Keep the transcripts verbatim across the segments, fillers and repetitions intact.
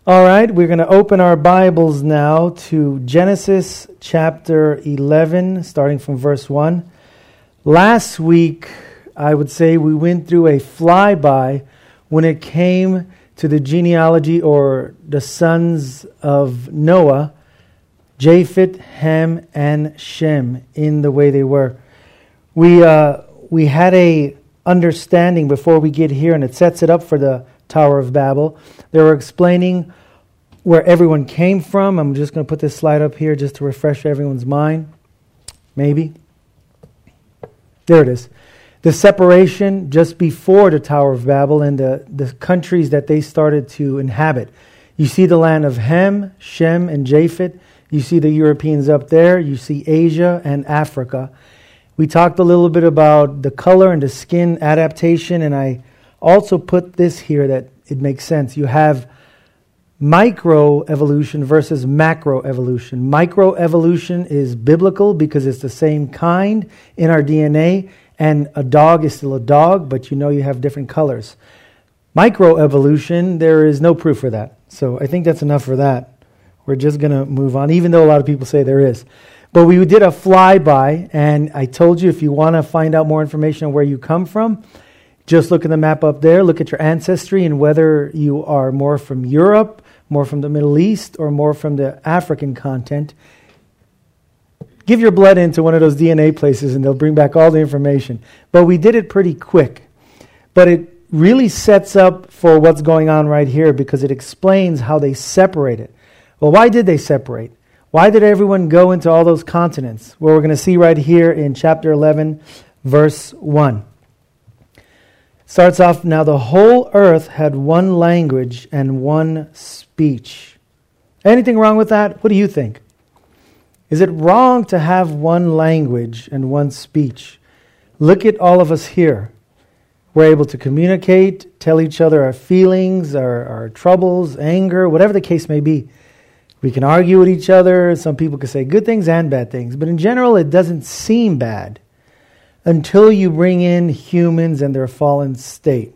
All right, we're going to open our Bibles now to Genesis chapter eleven, starting from verse one. Last week, I would say we went through a flyby when it came to the genealogy or the sons of Noah, Japheth, Ham, and Shem, in the way they were. We uh, we had a understanding before we get here, and it sets it up for the Tower of Babel. They were explaining where everyone came from. I'm just going to put this slide up here just to refresh everyone's mind. Maybe. There it is. The separation just before the Tower of Babel and the, the countries that they started to inhabit. You see the land of Ham, Shem, and Japheth. You see the Europeans up there. You see Asia and Africa. We talked a little bit about the color and the skin adaptation, and I also put this here that it makes sense. You have microevolution versus macroevolution. Microevolution is biblical because it's the same kind in our D N A, and a dog is still a dog, but you know you have different colors. Microevolution, there is no proof for that. So I think that's enough for that. We're just going to move on, even though a lot of people say there is. But we did a flyby, and I told you if you want to find out more information on where you come from, just look at the map up there, look at your ancestry and whether you are more from Europe, more from the Middle East, or more from the African continent. Give your blood into one of those D N A places and they'll bring back all the information. But we did it pretty quick. But it really sets up for what's going on right here because it explains how they separated. Well, why did they separate? Why did everyone go into all those continents? Well, we're going to see right here in chapter eleven, verse one. Starts off, now the whole earth had one language and one speech. Anything wrong with that? What do you think? Is it wrong to have one language and one speech? Look at all of us here. We're able to communicate, tell each other our feelings, our, our troubles, anger, whatever the case may be. We can argue with each other. Some people can say good things and bad things. But in general, it doesn't seem bad until you bring in humans and their fallen state.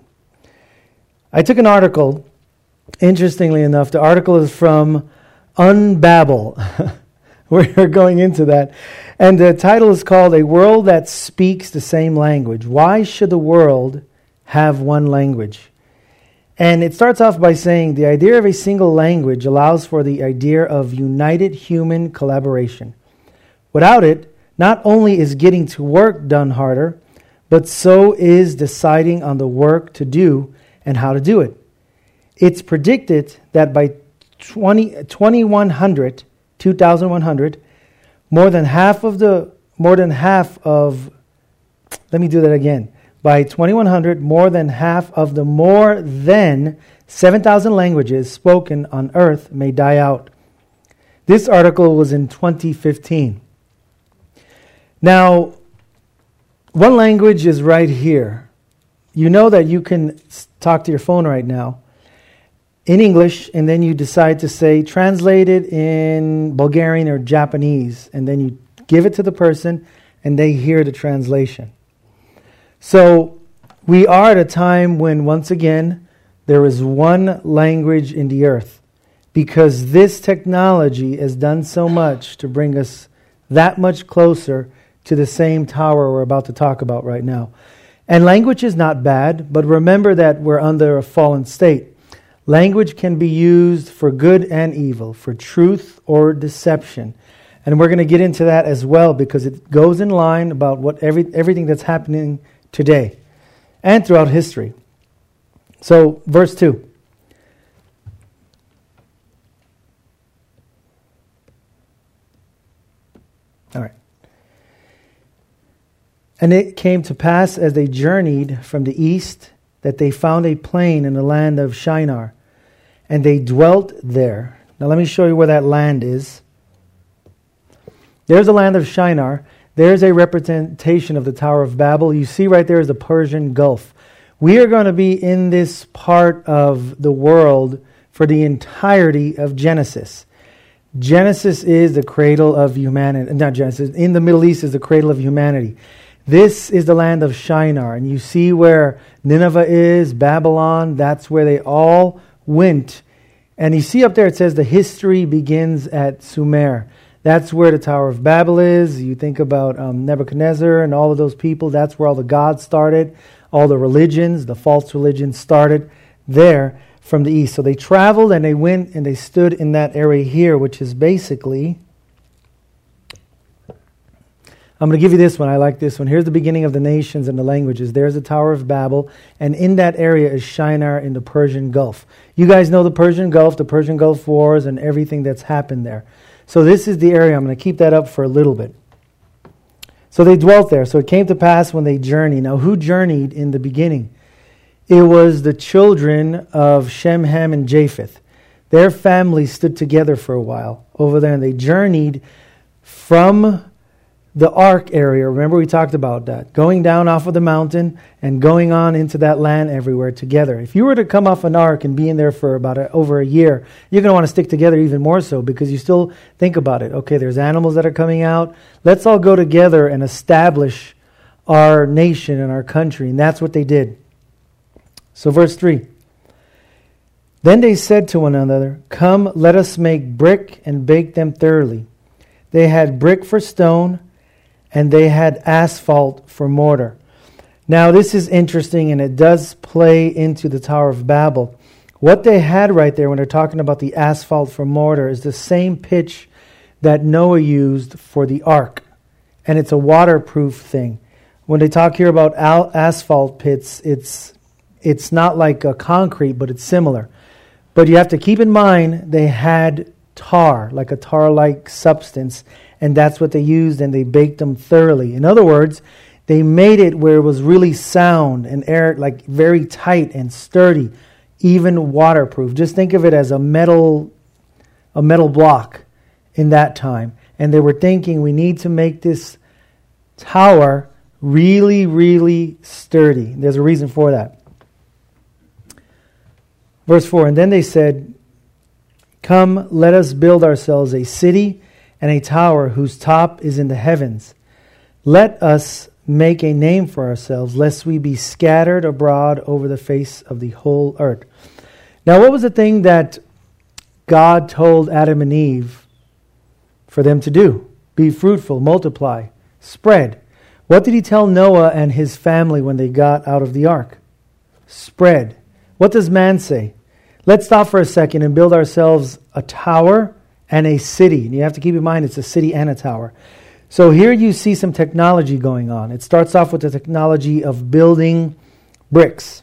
I took an article, interestingly enough, the article is from Unbabel. We're going into that. And the title is called A World That Speaks the Same Language. Why should the world have one language? And it starts off by saying the idea of a single language allows for the idea of united human collaboration. Without it, not only is getting to work done harder, but so is deciding on the work to do and how to do it. It's predicted that by twenty-one hundred, two thousand one hundred, more than half of the, more than half of, let me do that again. By twenty-one hundred, more than half of the more than seven thousand languages spoken on earth may die out. This article was in twenty fifteen. Now, one language is right here. You know that you can talk to your phone right now in English, and then you decide to say, translate it in Bulgarian or Japanese, and then you give it to the person, and they hear the translation. So, we are at a time when, once again, there is one language in the earth, because this technology has done so much to bring us that much closer to the same tower we're about to talk about right now. And language is not bad, but remember that we're under a fallen state. Language can be used for good and evil, for truth or deception. And we're going to get into that as well because it goes in line about what every everything that's happening today and throughout history. So, verse two. All right. And it came to pass as they journeyed from the east that they found a plain in the land of Shinar, and they dwelt there. Now let me show you where that land is. There's the land of Shinar. There's a representation of the Tower of Babel. You see right there is the Persian Gulf. We are going to be in this part of the world for the entirety of Genesis. Genesis is the cradle of humanity. Not Genesis. In the Middle East is the cradle of humanity. This is the land of Shinar. And you see where Nineveh is, Babylon. That's where they all went And you see up there it says the history begins at Sumer. That's where the Tower of Babel is. You think about um, Nebuchadnezzar and all of those people. That's where all the gods started. All the religions, the false religions started there from the east. So they traveled and they went and they stood in that area here, which is basically... I'm going to give you this one. I like this one. Here's the beginning of the nations and the languages. There's the Tower of Babel. And in that area is Shinar in the Persian Gulf. You guys know the Persian Gulf, the Persian Gulf Wars, and everything that's happened there. So this is the area. I'm going to keep that up for a little bit. So they dwelt there. So it came to pass when they journeyed. Now, who journeyed in the beginning? It was the children of Shem, Ham, and Japheth. Their families stood together for a while over there, and they journeyed from the ark area. Remember we talked about that. Going down off of the mountain and going on into that land everywhere together. If you were to come off an ark and be in there for about a, over a year, you're going to want to stick together even more so because you still think about it. Okay, there's animals that are coming out. Let's all go together and establish our nation and our country. And that's what they did. So verse three. Then they said to one another, "Come, let us make brick and bake them thoroughly." They had brick for stone, and they had asphalt for mortar. Now this is interesting, and it does play into the Tower of Babel. What they had right there when they're talking about the asphalt for mortar is the same pitch that Noah used for the ark. And it's a waterproof thing. When they talk here about al- asphalt pits, it's it's not like a concrete, but it's similar. But you have to keep in mind they had tar, like a tar-like substance, and that's what they used, and they baked them thoroughly. In other words, they made it where it was really sound and air, like very tight and sturdy, even waterproof. Just think of it as a metal, a metal block in that time. And they were thinking, we need to make this tower really, really sturdy. There's a reason for that. Verse four, and then they said, "Come, let us build ourselves a city and a tower whose top is in the heavens. Let us make a name for ourselves, lest we be scattered abroad over the face of the whole earth." Now, what was the thing that God told Adam and Eve for them to do? Be fruitful, multiply, spread. What did he tell Noah and his family when they got out of the ark? Spread. What does man say? Let's stop for a second and build ourselves a tower and a city. And you have to keep in mind it's a city and a tower. So here you see some technology going on. It starts off with the technology of building bricks.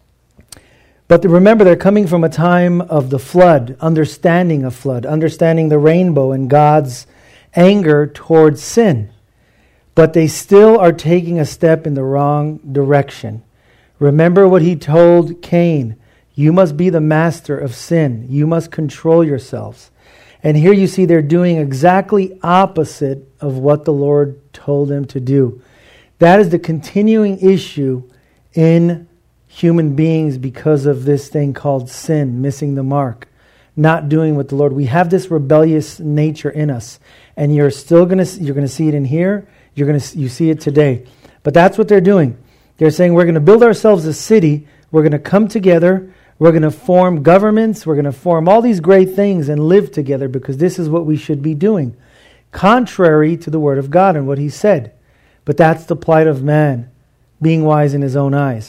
But remember, they're coming from a time of the flood, understanding of flood, understanding the rainbow and God's anger towards sin. But they still are taking a step in the wrong direction. Remember what he told Cain. You must be the master of sin. You must control yourselves. And here you see they're doing exactly opposite of what the Lord told them to do. That is the continuing issue in human beings because of this thing called sin, missing the mark, not doing what the Lord. We have this rebellious nature in us, and you're still going to you're going to see it in here. You're going to you see it today. But that's what they're doing. They're saying we're going to build ourselves a city. We're going to come together. We're going to form governments. We're going to form all these great things and live together because this is what we should be doing, contrary to the Word of God and what He said. But that's the plight of man, being wise in his own eyes.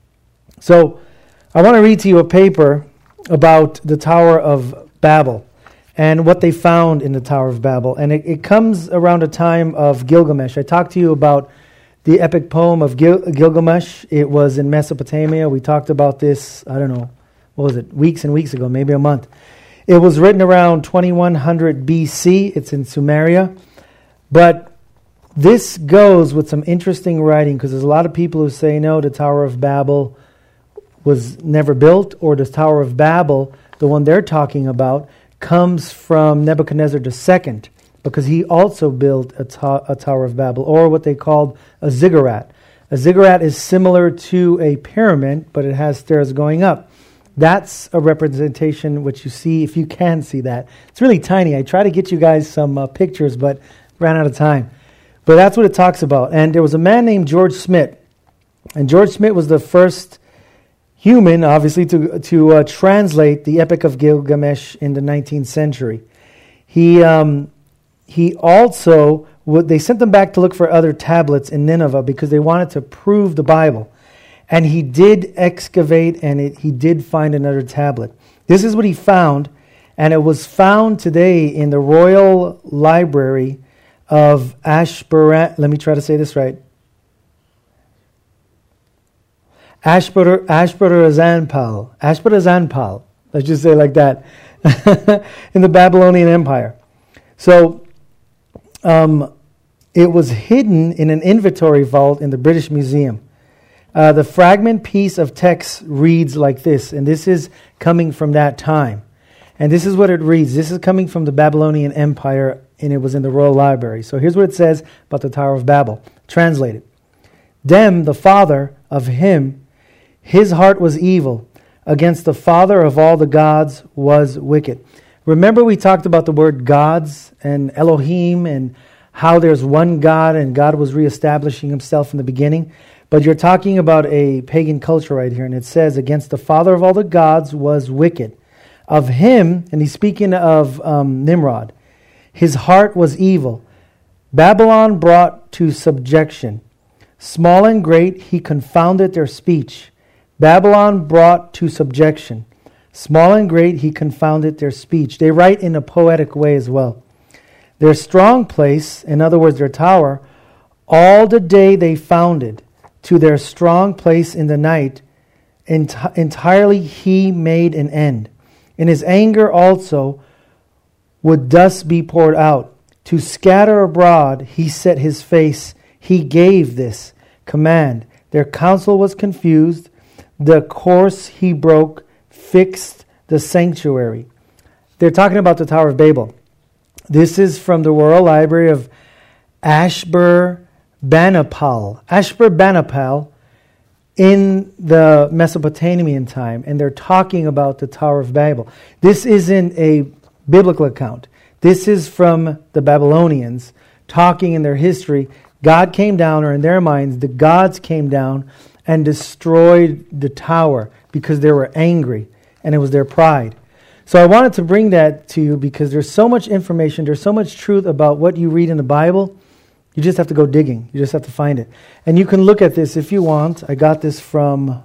So I want to read to you a paper about the Tower of Babel and what they found in the Tower of Babel. And it, it comes around a time of Gilgamesh. I talked to you about the epic poem of Gil- Gilgamesh. It was in Mesopotamia. We talked about this, I don't know, what was it, weeks and weeks ago, maybe a month. It was written around twenty-one hundred B C. It's in Sumeria. But this goes with some interesting writing because there's a lot of people who say, no, the Tower of Babel was never built, or the Tower of Babel, the one they're talking about, comes from Nebuchadnezzar the Second, because he also built a, ta- a Tower of Babel, or what they called a ziggurat. A ziggurat is similar to a pyramid, but it has stairs going up. That's a representation, which you see, if you can see that. It's really tiny. I try to get you guys some uh, pictures, but ran out of time. But that's what it talks about. And there was a man named George Smith. And George Smith was the first human, obviously, to to uh, translate the Epic of Gilgamesh in the nineteenth century. He um, he also would, they sent them back to look for other tablets in Nineveh because they wanted to prove the Bible, and he did excavate and it, he did find another tablet. This is what he found, and it was found today in the Royal Library of Ashbur. Let me try to say this right. Ashbur Ashurbanipal. Ashurbanipal. Let's just say it like that. In the Babylonian Empire. So, um, it was hidden in an inventory vault in the British Museum. Uh, the fragment piece of text reads like this, and this is coming from that time. And this is what it reads. This is coming from the Babylonian Empire, and it was in the Royal Library. So here's what it says about the Tower of Babel. Translated. Dem, the father of him, his heart was evil. Against the father of all the gods was wicked. Remember we talked about the word gods and Elohim and how there's one God and God was reestablishing himself in the beginning. But you're talking about a pagan culture right here. And it says, against the father of all the gods was wicked. Of him, and he's speaking of um, Nimrod, his heart was evil. Babylon brought to subjection. Small and great, he confounded their speech. Babylon brought to subjection. Small and great, he confounded their speech. They write in a poetic way as well. Their strong place, in other words, their tower, all the day they founded, to their strong place in the night, ent- entirely he made an end. In his anger also would dust be poured out. To scatter abroad, he set his face. He gave this command. Their counsel was confused. The course he broke fixed the sanctuary. They're talking about the Tower of Babel. This is from the Royal Library of Ashbur Banipal. Ashurbanipal in the Mesopotamian time. And they're talking about the Tower of Babel. This isn't a biblical account. This is from the Babylonians talking in their history. God came down, or in their minds, the gods came down and destroyed the tower because they were angry, and it was their pride. So I wanted to bring that to you because there's so much information, there's so much truth about what you read in the Bible. You just have to go digging. You just have to find it. And you can look at this if you want. I got this from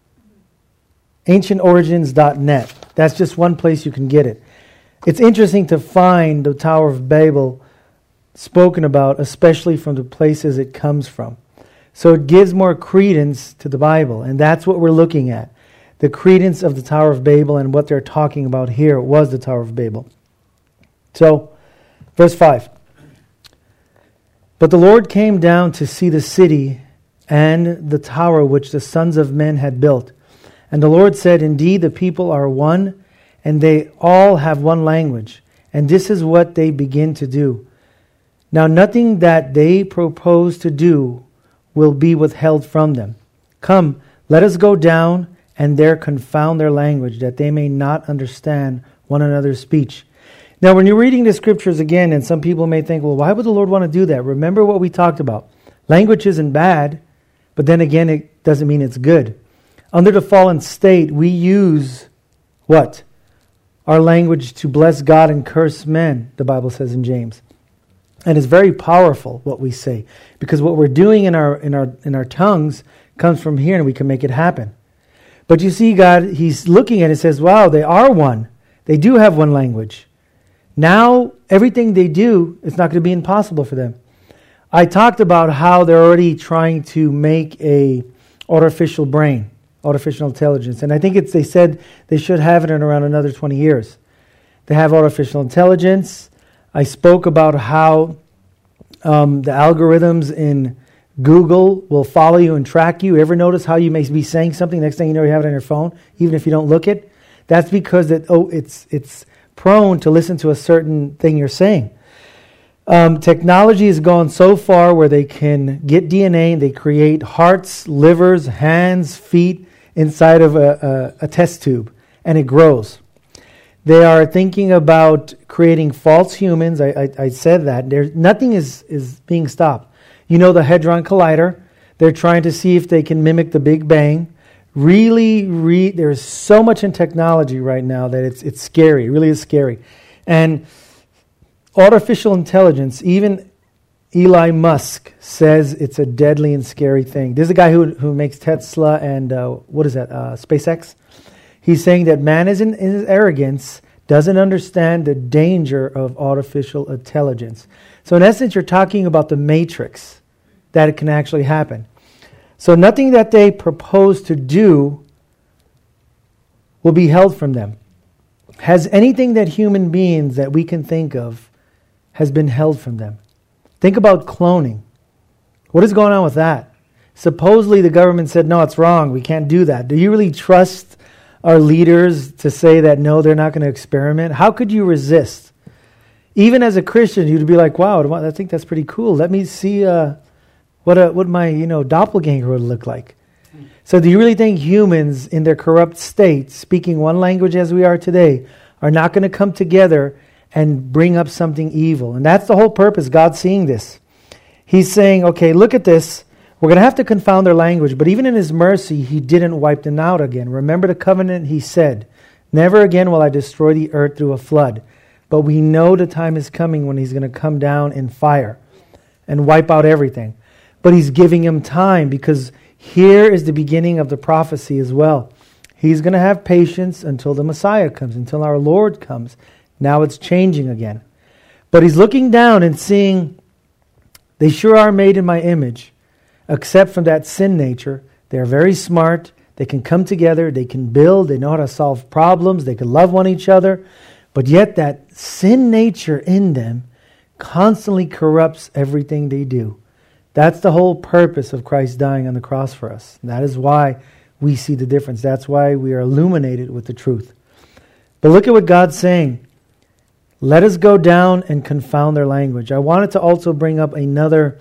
ancient origins dot net. That's just one place you can get it. It's interesting to find the Tower of Babel spoken about, especially from the places it comes from. So it gives more credence to the Bible, and that's what we're looking at. The credence of the Tower of Babel, and what they're talking about here was the Tower of Babel. So, verse five. But the Lord came down to see the city and the tower which the sons of men had built. And the Lord said, indeed, the people are one, and they all have one language. And this is what they begin to do. Now nothing that they propose to do will be withheld from them. Come, let us go down and there confound their language, that they may not understand one another's speech. Now, when you're reading the scriptures again, and some people may think, well, why would the Lord want to do that? Remember what we talked about. Language isn't bad, but then again, it doesn't mean it's good. Under the fallen state, we use what? Our language to bless God and curse men, the Bible says in James. And it's very powerful what we say, because what we're doing in our in our in our tongues comes from here, and we can make it happen. But you see, God, He's looking at it and says, wow, they are one. They do have one language. Now, everything they do, it's not going to be impossible for them. I talked about how they're already trying to make a artificial brain, artificial intelligence. And I think it's they said they should have it in around another twenty years. They have artificial intelligence. I spoke about how um, the algorithms in Google will follow you and track you. Ever notice how you may be saying something, next thing you know you have it on your phone, even if you don't look it? That's because it, oh, it's it's prone to listen to a certain thing you're saying. Um, technology has gone so far where they can get D N A and they create hearts, livers, hands, feet inside of a, a, a test tube, and it grows. They are thinking about creating false humans. I, I, I said that. There's, nothing is, is being stopped. You know the Hadron Collider. They're trying to see if they can mimic the Big Bang, really, re- there's so much in technology right now that it's it's scary. It really is scary. And artificial intelligence, even Elon Musk says it's a deadly and scary thing. There's a guy who who makes Tesla and uh, what is that, uh, SpaceX? He's saying that man is in, in his arrogance doesn't understand the danger of artificial intelligence. So in essence, you're talking about the matrix, that it can actually happen. So nothing that they propose to do will be held from them. Has anything that human beings that we can think of has been held from them? Think about cloning. What is going on with that? Supposedly the government said, no, it's wrong. We can't do that. Do you really trust our leaders to say that, no, they're not going to experiment? How could you resist? Even as a Christian, you'd be like, wow, I think that's pretty cool. Let me see uh, what a, what my you know doppelganger would look like. So do you really think humans in their corrupt state, speaking one language as we are today, are not going to come together and bring up something evil? And that's the whole purpose, God's seeing this. He's saying, okay, look at this. We're going to have to confound their language, but even in His mercy, He didn't wipe them out again. Remember the covenant He said, never again will I destroy the earth through a flood. But we know the time is coming when He's going to come down in fire and wipe out everything. But He's giving them time because here is the beginning of the prophecy as well. He's going to have patience until the Messiah comes, until our Lord comes. Now it's changing again. But He's looking down and seeing, they sure are made in my image. Except from that sin nature, they're very smart, they can come together, they can build, they know how to solve problems, they can love one each other, but yet that sin nature in them constantly corrupts everything they do. That's the whole purpose of Christ dying on the cross for us. That is why we see the difference. That's why we are illuminated with the truth. But look at what God's saying. Let us go down and confound their language. I wanted to also bring up another...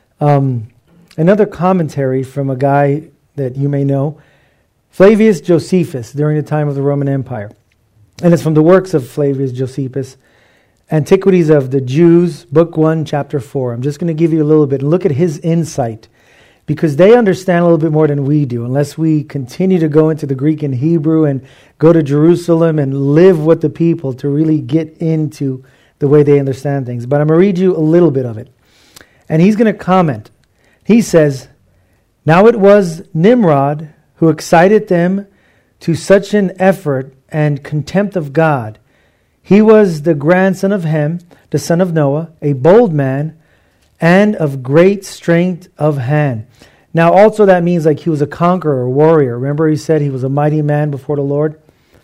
Um, Another commentary from a guy that you may know, Flavius Josephus, during the time of the Roman Empire. And it's from the works of Flavius Josephus, Antiquities of the Jews, Book one, Chapter four. I'm just going to give you a little bit and look at his insight, because they understand a little bit more than we do, unless we continue to go into the Greek and Hebrew and go to Jerusalem and live with the people to really get into the way they understand things. But I'm going to read you a little bit of it. And he's going to comment. He says, now it was Nimrod who excited them to such an effort and contempt of God. He was the grandson of Ham, the son of Noah, a bold man, and of great strength of hand. Now also that means like he was a conqueror, a warrior. Remember he said he was a mighty man before the Lord?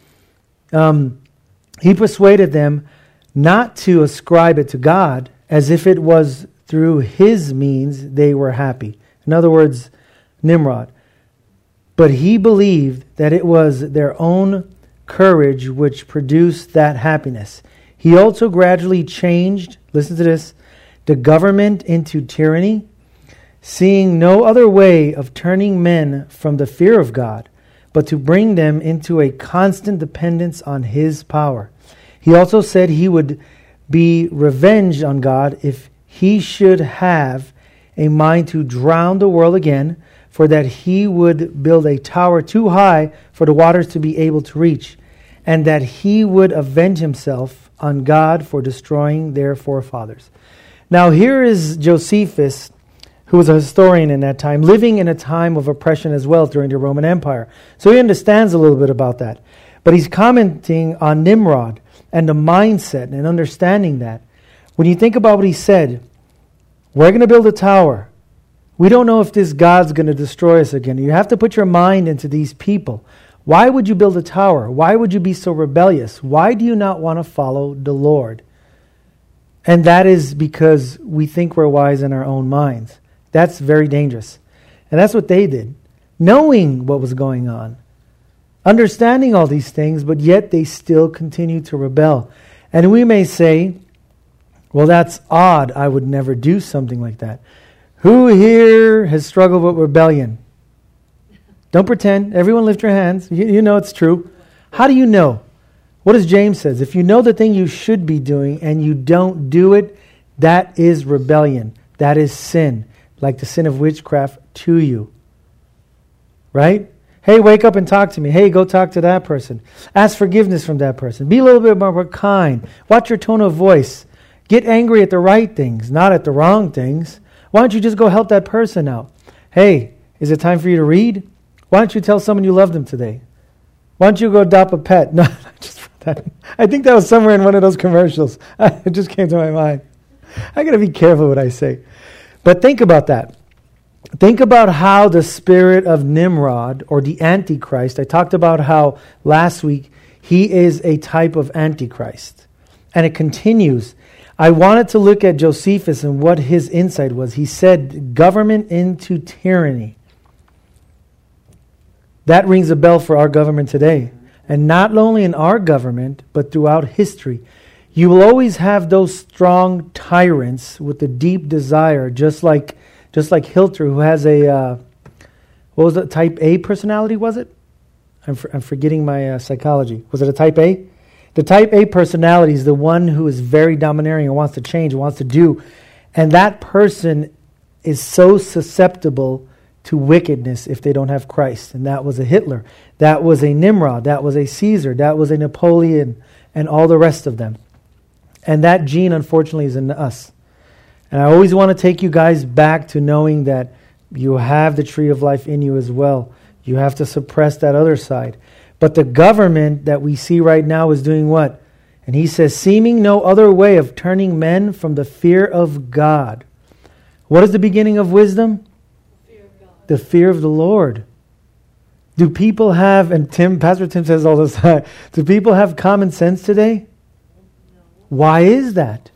Um, he persuaded them not to ascribe it to God as if it was through his means they were happy. In other words, Nimrod. But he believed that it was their own courage which produced that happiness. He also gradually changed, listen to this, the government into tyranny, seeing no other way of turning men from the fear of God, but to bring them into a constant dependence on His power. He also said he would be revenged on God if He should have a mind to drown the world again, for that He would build a tower too high for the waters to be able to reach, and that He would avenge Himself on God for destroying their forefathers. Now here is Josephus, who was a historian in that time, living in a time of oppression as well during the Roman Empire. So he understands a little bit about that. But he's commenting on Nimrod and the mindset and understanding that. When you think about what he said, we're going to build a tower. We don't know if this God's going to destroy us again. You have to put your mind into these people. Why would you build a tower? Why would you be so rebellious? Why do you not want to follow the Lord? And that is because we think we're wise in our own minds. That's very dangerous. And that's what they did. Knowing what was going on. Understanding all these things, but yet they still continue to rebel. And we may say, well, that's odd. I would never do something like that. Who here has struggled with rebellion? Don't pretend. Everyone lift your hands. You, you know it's true. How do you know? What does James says? If you know the thing you should be doing and you don't do it, that is rebellion. That is sin. Like the sin of witchcraft to you. Right? Hey, wake up and talk to me. Hey, go talk to that person. Ask forgiveness from that person. Be a little bit more kind. Watch your tone of voice. Get angry at the right things, not at the wrong things. Why don't you just go help that person out? Hey, is it time for you to read? Why don't you tell someone you love them today? Why don't you go adopt a pet? No, just that. I think that was somewhere in one of those commercials. It just came to my mind. I got to be careful what I say. But think about that. Think about how the spirit of Nimrod, or the Antichrist, I talked about how last week he is a type of Antichrist. And it continues. I wanted to look at Josephus and what his insight was. He said, government into tyranny. That rings a bell for our government today. And not only in our government, but throughout history. You will always have those strong tyrants with a deep desire, just like just like Hitler, who has a, uh, what was it, type A personality, was it? I'm, for, I'm forgetting my uh, psychology. Was it a type A? The type A personality is the one who is very domineering and wants to change, and wants to do. And that person is so susceptible to wickedness if they don't have Christ. And that was a Hitler. That was a Nimrod. That was a Caesar. That was a Napoleon, and all the rest of them. And that gene, unfortunately, is in us. And I always want to take you guys back to knowing that you have the tree of life in you as well. You have to suppress that other side. But the government that we see right now is doing what? And he says, seeming no other way of turning men from the fear of God. What is the beginning of wisdom? Fear of God. The fear of the Lord. Do people have, and Tim, Pastor Tim says all the time, do people have common sense today? No. Why is that?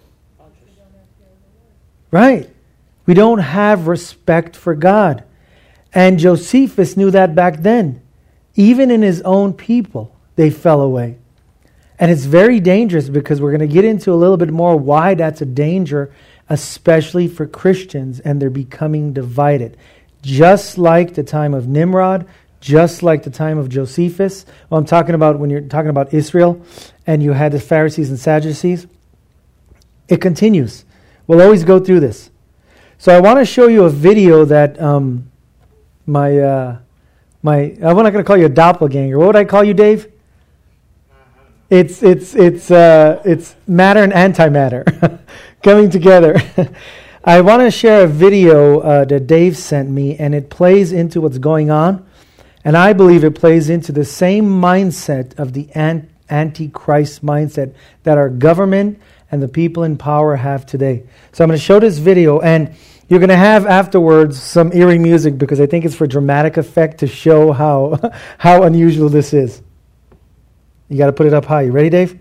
Right. We don't have respect for God. And Josephus knew that back then. Even in his own people, they fell away. And it's very dangerous, because we're going to get into a little bit more why that's a danger, especially for Christians, and they're becoming divided. Just like the time of Nimrod, just like the time of Josephus. Well, I'm talking about when you're talking about Israel, and you had the Pharisees and Sadducees. It continues. We'll always go through this. So I want to show you a video that um, my, uh, my, I'm not going to call you a doppelganger. What would I call you, Dave? It's it's it's uh, it's matter and antimatter coming together. I want to share a video uh, that Dave sent me, and it plays into what's going on. And I believe it plays into the same mindset of the ant- Antichrist mindset that our government and the people in power have today. So I'm going to show this video, and you're going to have afterwards some eerie music, because I think it's for dramatic effect to show how how unusual this is. You got to put it up high. You ready, Dave?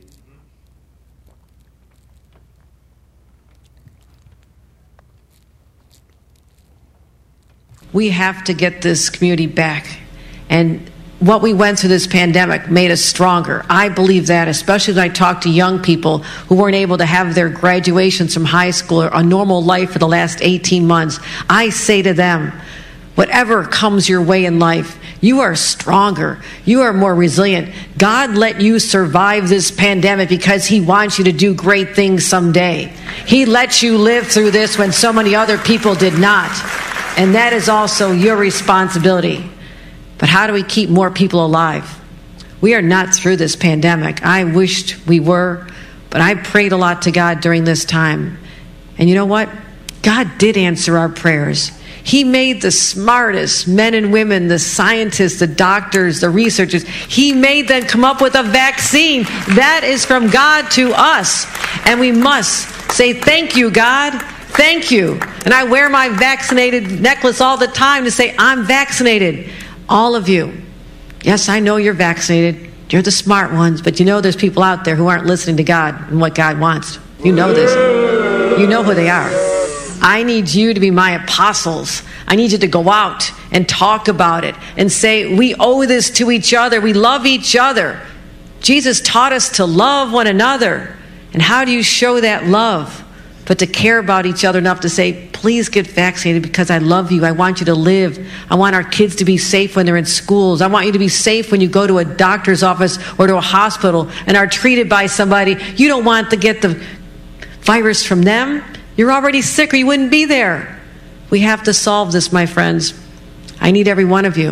We have to get this community back. And what we went through this pandemic made us stronger. I believe that, especially when I talk to young people who weren't able to have their graduations from high school or a normal life for the last eighteen months. I say to them, whatever comes your way in life, you are stronger. You are more resilient. God let you survive this pandemic because He wants you to do great things someday. He let you live through this when so many other people did not. And that is also your responsibility. But how do we keep more people alive? We are not through this pandemic. I wished we were, but I prayed a lot to God during this time. And you know what? God did answer our prayers. He made the smartest men and women, the scientists, the doctors, the researchers. He made them come up with a vaccine. That is from God to us. And we must say, thank you, God. Thank you. And I wear my vaccinated necklace all the time to say, I'm vaccinated. All of you. Yes, I know you're vaccinated. You're the smart ones. But you know there's people out there who aren't listening to God and what God wants. You know this. You know who they are. I need you to be my apostles. I need you to go out and talk about it and say, we owe this to each other. We love each other. Jesus taught us to love one another. And how do you show that love? But to care about each other enough to say, please get vaccinated because I love you. I want you to live. I want our kids to be safe when they're in schools. I want you to be safe when you go to a doctor's office or to a hospital and are treated by somebody. You don't want to get the virus from them. You're already sick or you wouldn't be there. We have to solve this, my friends. I need every one of you.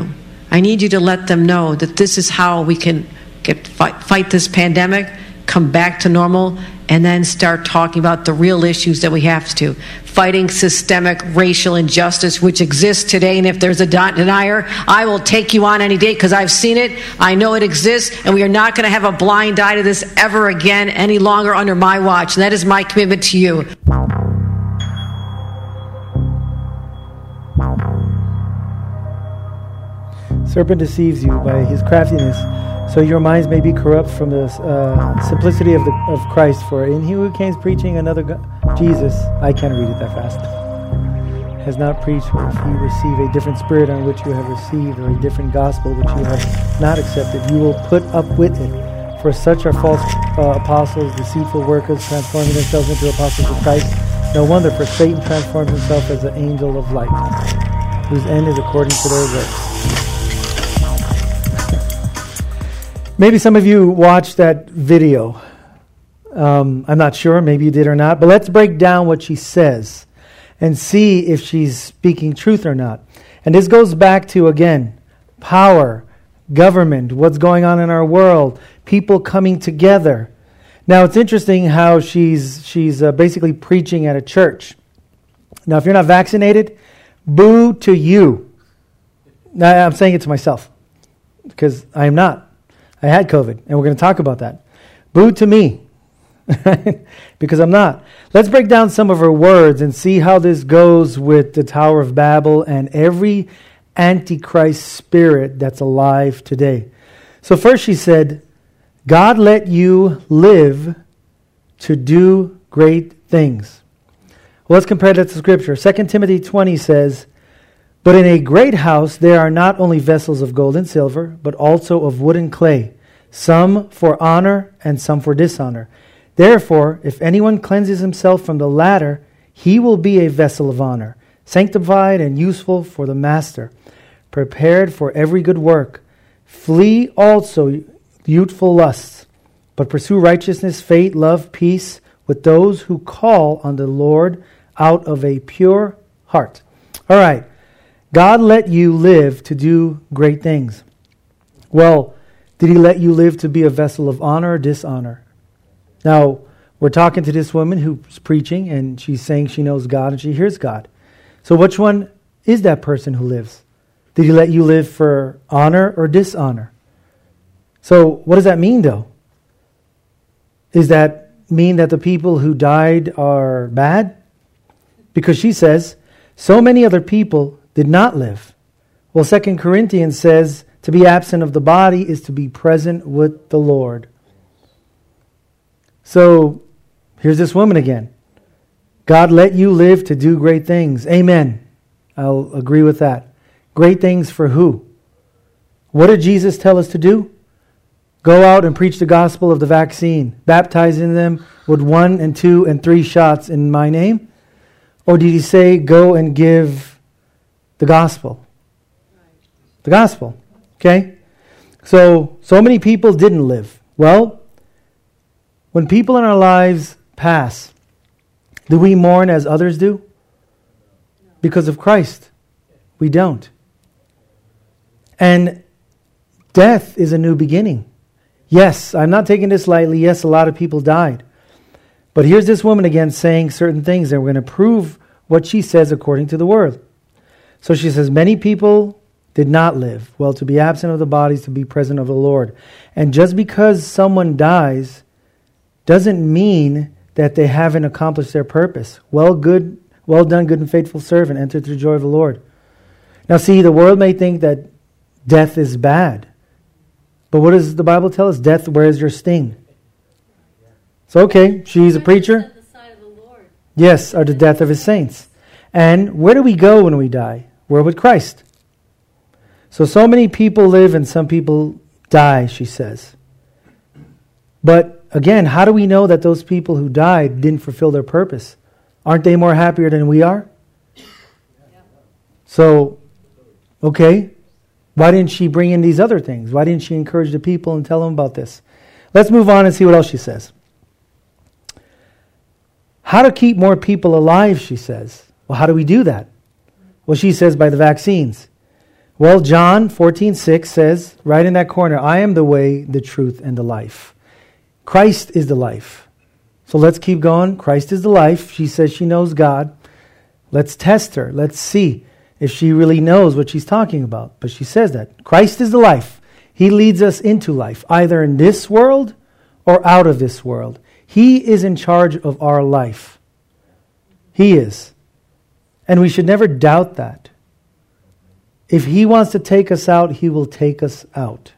I need you to let them know that this is how we can get fight, fight this pandemic, come back to normal, and then start talking about the real issues that we have to. Fighting systemic racial injustice, which exists today, and if there's a denier, I will take you on any day because I've seen it, I know it exists, and we are not going to have a blind eye to this ever again any longer under my watch. And that is my commitment to you. Serpent deceives you by his craftiness, so your minds may be corrupt from the uh, simplicity of the of Christ. For in he who came preaching another God, Jesus, I can't read it that fast, has not preached. For if you receive a different spirit on which you have received, or a different gospel which you have not accepted, you will put up with it. For such are false uh, apostles, deceitful workers, transforming themselves into apostles of Christ. No wonder, for Satan transforms himself as an angel of light, whose end is according to their works. Maybe some of you watched that video. Um, I'm not sure, maybe you did or not, but let's break down what she says and see if she's speaking truth or not. And this goes back to, again, power, government, what's going on in our world, people coming together. Now, it's interesting how she's she's uh, basically preaching at a church. Now, if you're not vaccinated, boo to you. Now, I'm saying it to myself because I am not. I had COVID, and we're going to talk about that. Boo to me, because I'm not. Let's break down some of her words and see how this goes with the Tower of Babel and every Antichrist spirit that's alive today. So first she said, God let you live to do great things. Well, let's compare that to Scripture. Second Timothy twenty says, but in a great house there are not only vessels of gold and silver, but also of wood and clay, some for honor and some for dishonor. Therefore, if anyone cleanses himself from the latter, he will be a vessel of honor, sanctified and useful for the master, prepared for every good work. Flee also youthful lusts, but pursue righteousness, faith, love, peace with those who call on the Lord out of a pure heart. All right. God let you live to do great things. Well, did he let you live to be a vessel of honor or dishonor? Now, we're talking to this woman who's preaching, and she's saying she knows God and she hears God. So which one is that person who lives? Did he let you live for honor or dishonor? So what does that mean, though? Does that mean that the people who died are bad? Because she says, so many other people did not live. Well, Second Corinthians says to be absent of the body is to be present with the Lord. So here's this woman again. God let you live to do great things. Amen. I'll agree with that. Great things for who? What did Jesus tell us to do? Go out and preach the gospel of the vaccine, baptizing them with one and two and three shots in my name? Or did he say go and give the gospel? The gospel. Okay? So, so many people didn't live. Well, when people in our lives pass, do we mourn as others do? Because of Christ. We don't. And death is a new beginning. Yes, I'm not taking this lightly. Yes, a lot of people died. But here's this woman again saying certain things, and we're going to prove what she says according to the Word. So she says, many people did not live. Well, to be absent of the body is to be present of the Lord. And just because someone dies doesn't mean that they haven't accomplished their purpose. Well, good, well done, good and faithful servant. Enter the joy of the Lord. Now see, the world may think that death is bad. But what does the Bible tell us? Death wears your sting. So okay, she's a preacher. Yes, or the death of his saints. And where do we go when we die? We're with Christ. So, so many people live and some people die, she says. But again, how do we know that those people who died didn't fulfill their purpose? Aren't they more happier than we are? So, okay, why didn't she bring in these other things? Why didn't she encourage the people and tell them about this? Let's move on and see what else she says. How to keep more people alive, she says. Well, how do we do that? Well, she says by the vaccines. Well, John fourteen six says, right in that corner, I am the way, the truth, and the life. Christ is the life. So let's keep going. Christ is the life. She says she knows God. Let's test her. Let's see if she really knows what she's talking about. But she says that. Christ is the life. He leads us into life, either in this world or out of this world. He is in charge of our life. He is. And we should never doubt that. If He wants to take us out, He will take us out.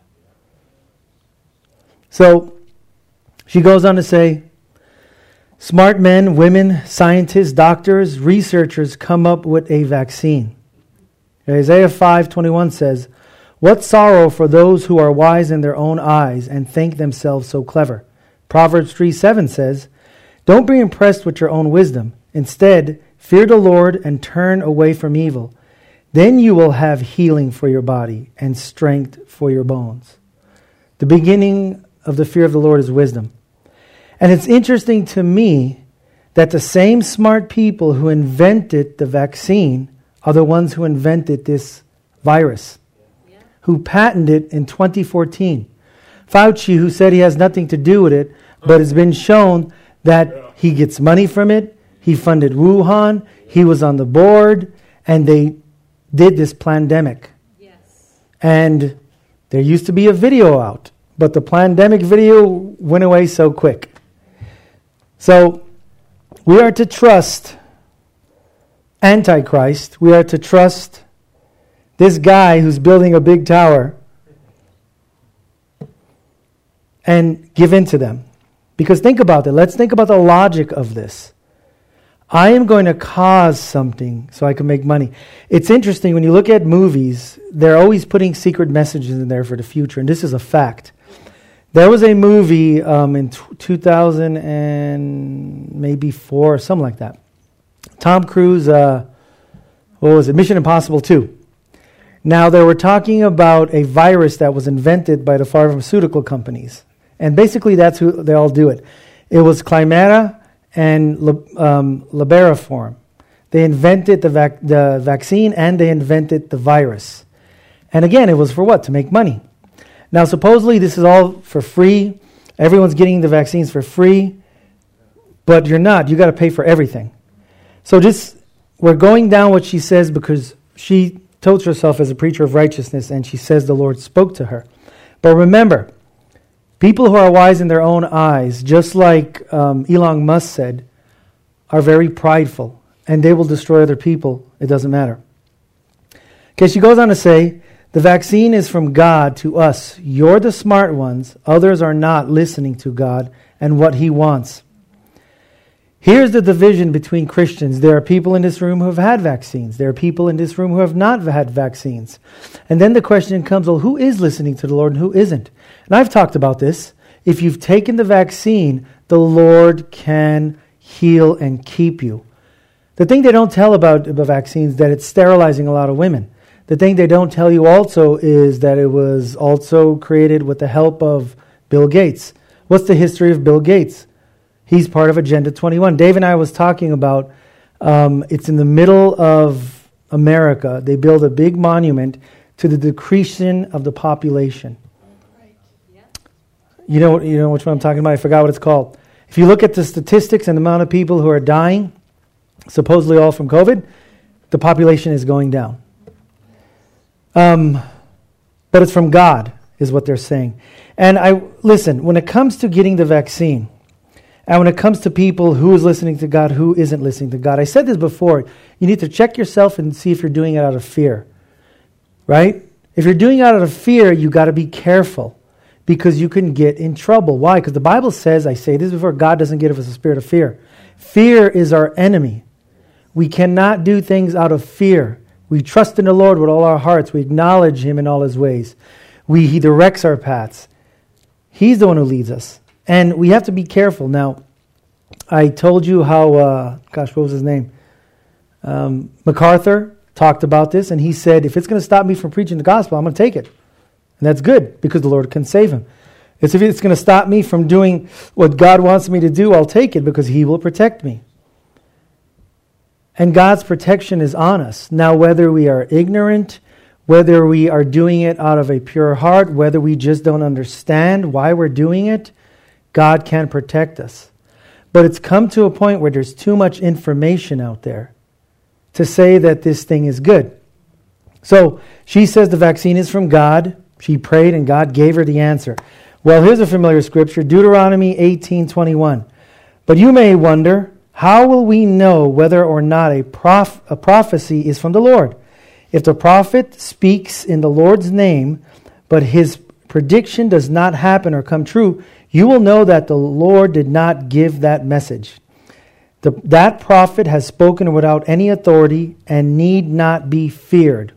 So, she goes on to say, smart men, women, scientists, doctors, researchers come up with a vaccine. Isaiah five twenty-one says, what sorrow for those who are wise in their own eyes and think themselves so clever. Proverbs three seven says, don't be impressed with your own wisdom. Instead, fear the Lord and turn away from evil. Then you will have healing for your body and strength for your bones. The beginning of the fear of the Lord is wisdom. And it's interesting to me that the same smart people who invented the vaccine are the ones who invented this virus, yeah. who patented it in twenty fourteen. Fauci, who said he has nothing to do with it, but it's been shown that yeah. he gets money from it. He funded Wuhan. He was on the board, and they did this pandemic. Yes. And there used to be a video out, but the pandemic video went away so quick. So we are to trust Antichrist. We are to trust this guy who's building a big tower and give in to them. Because think about it. Let's think about the logic of this. I am going to cause something so I can make money. It's interesting, when you look at movies, they're always putting secret messages in there for the future, and this is a fact. There was a movie um, in t- two thousand and maybe four, or something like that. Tom Cruise, uh, what was it, Mission Impossible two. Now, they were talking about a virus that was invented by the pharmaceutical companies. And basically, that's who they all do it. It was Climata and um, Labariform. They invented the, vac- the vaccine and they invented the virus. And again, it was for what? To make money. Now, supposedly this is all for free. Everyone's getting the vaccines for free. But you're not. You got to pay for everything. So just, we're going down what she says because she touts herself as a preacher of righteousness and she says the Lord spoke to her. But remember, people who are wise in their own eyes, just like um, Elon Musk said, are very prideful, and they will destroy other people. It doesn't matter. Okay, she goes on to say, the vaccine is from God to us. You're the smart ones. Others are not listening to God and what He wants. Here's the division between Christians. There are people in this room who have had vaccines. There are people in this room who have not had vaccines. And then the question comes, well, who is listening to the Lord and who isn't? And I've talked about this. If you've taken the vaccine, the Lord can heal and keep you. The thing they don't tell about the vaccines is that it's sterilizing a lot of women. The thing they don't tell you also is that it was also created with the help of Bill Gates. What's the history of Bill Gates? He's part of Agenda twenty-one. Dave and I was talking about, um, it's in the middle of America. They build a big monument to the decreasing of the population. Right. Yeah. You know, you know which one I'm talking about? I forgot what it's called. If you look at the statistics and the amount of people who are dying, supposedly all from COVID, the population is going down. Um, but it's from God, is what they're saying. And I listen, when it comes to getting the vaccine, and when it comes to people who is listening to God, who isn't listening to God, I said this before, you need to check yourself and see if you're doing it out of fear. Right? If you're doing it out of fear, you got to be careful because you can get in trouble. Why? Because the Bible says, I say this before, God doesn't give us a spirit of fear. Fear is our enemy. We cannot do things out of fear. We trust in the Lord with all our hearts. We acknowledge Him in all His ways. We, He directs our paths. He's the one who leads us. And we have to be careful. Now, I told you how, uh, gosh, what was his name? Um, MacArthur talked about this, and he said, if it's going to stop me from preaching the gospel, I'm going to take it. And that's good, because the Lord can save him. It's if it's going to stop me from doing what God wants me to do, I'll take it, because He will protect me. And God's protection is on us. Now, whether we are ignorant, whether we are doing it out of a pure heart, whether we just don't understand why we're doing it, God can protect us. But it's come to a point where there's too much information out there to say that this thing is good. So she says the vaccine is from God. She prayed and God gave her the answer. Well, here's a familiar scripture, Deuteronomy eighteen twenty-one. But you may wonder, how will we know whether or not a, prof- a prophecy is from the Lord? If the prophet speaks in the Lord's name, but his prediction does not happen or come true, you will know that the Lord did not give that message. The, that prophet has spoken without any authority and need not be feared.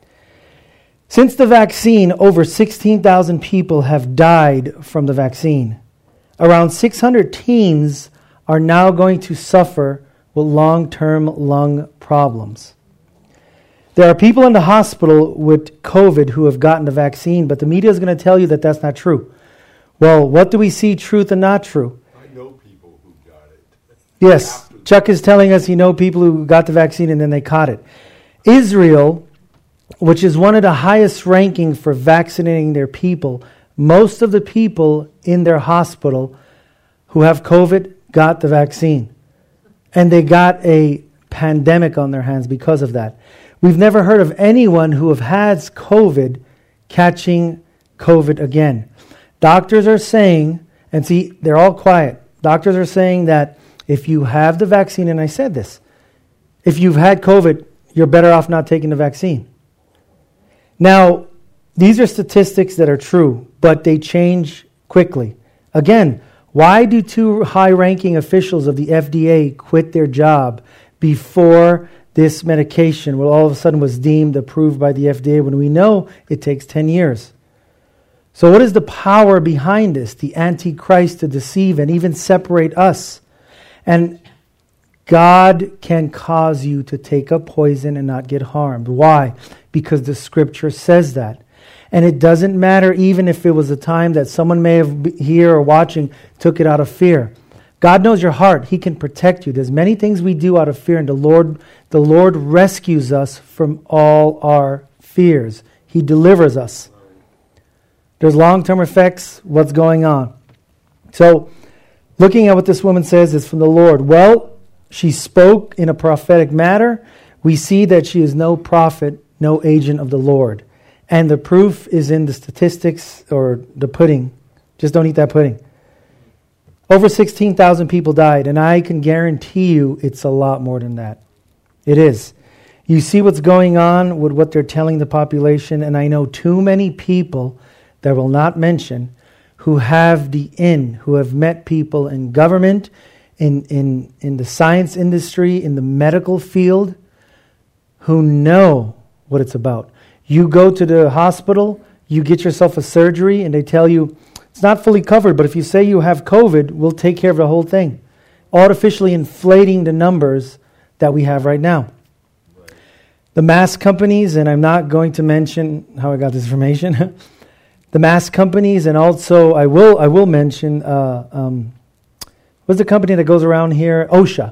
Since the vaccine, over sixteen thousand people have died from the vaccine. Around six hundred teens are now going to suffer with long-term lung problems. There are people in the hospital with COVID who have gotten the vaccine, but the media is going to tell you that that's not true. Well, what do we see truth and not true? I know people who got it. Yes, Chuck is telling us he knows people who got the vaccine and then they caught it. Israel, which is one of the highest ranking for vaccinating their people, most of the people in their hospital who have COVID got the vaccine. And they got a pandemic on their hands because of that. We've never heard of anyone who have had COVID catching COVID again. Doctors are saying, and see, they're all quiet. Doctors are saying that if you have the vaccine, and I said this, if you've had COVID, you're better off not taking the vaccine. Now, these are statistics that are true, but they change quickly. Again, why do two high-ranking officials of the F D A quit their job before this medication, well, all of a sudden was deemed approved by the F D A when we know it takes ten years? So what is the power behind this? The Antichrist to deceive and even separate us. And God can cause you to take a poison and not get harmed. Why? Because the scripture says that. And it doesn't matter even if it was a time that someone may have here or watching took it out of fear. God knows your heart. He can protect you. There's many things we do out of fear, and the Lord, the Lord rescues us from all our fears. He delivers us. There's long-term effects. What's going on? So, looking at what this woman says is from the Lord. Well, she spoke in a prophetic matter. We see that she is no prophet, no agent of the Lord. And the proof is in the statistics or the pudding. Just don't eat that pudding. Over sixteen thousand people died, and I can guarantee you it's a lot more than that. It is. You see what's going on with what they're telling the population, and I know too many people that I will not mention who have the in, who have met people in government, in, in, in the science industry, in the medical field, who know what it's about. You go to the hospital, you get yourself a surgery, and they tell you, it's not fully covered, but if you say you have COVID, we'll take care of the whole thing. Artificially inflating the numbers that we have right now. Right. The mask companies, and I'm not going to mention how I got this information, the mask companies, and also I will I will mention, uh, um, what's the company that goes around here? OSHA.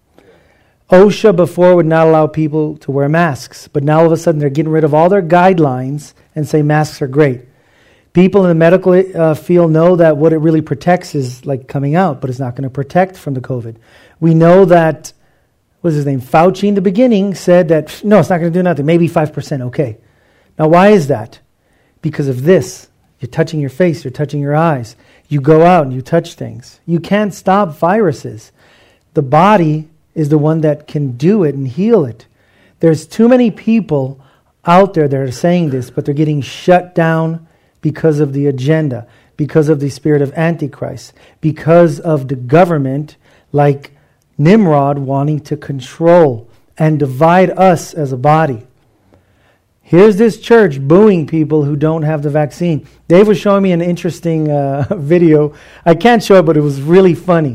OSHA before would not allow people to wear masks, but now all of a sudden they're getting rid of all their guidelines and say masks are great. People in the medical uh, field know that what it really protects is like coming out, but it's not going to protect from the COVID. We know that, what was his name, Fauci in the beginning said that, no, it's not going to do nothing, maybe five percent, okay. Now why is that? Because of this. You're touching your face, you're touching your eyes. You go out and you touch things. You can't stop viruses. The body is the one that can do it and heal it. There's too many people out there that are saying this, but they're getting shut down because of the agenda, because of the spirit of Antichrist, because of the government like Nimrod wanting to control and divide us as a body. Here's this church booing people who don't have the vaccine. Dave was showing me an interesting uh, video. I can't show it, but it was really funny.